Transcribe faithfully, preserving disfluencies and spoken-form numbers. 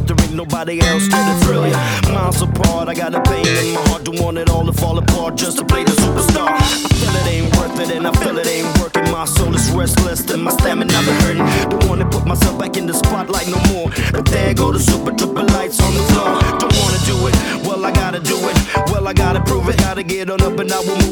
there ain't nobody else there to thrill ya. Miles apart, I got a pain in my heart. Don't want it all to fall apart just to play the superstar. I feel it ain't worth it and I feel it ain't working. My soul is restless and my stamina been hurting. Don't wanna put myself back in the spotlight no more. But there go the super duper lights on the floor. Don't wanna do it, well I gotta do it. Well I gotta prove it, gotta get on up and I will move